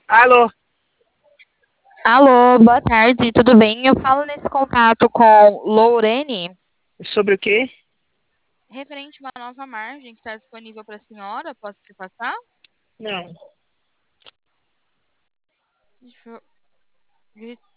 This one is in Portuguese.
Alô, Alô, boa tarde, tudo bem? Eu falo nesse contato com Lorene, sobre o quê? referente a uma nova margem que está disponível para a senhora. Posso te passar? Não, Deixa eu ver.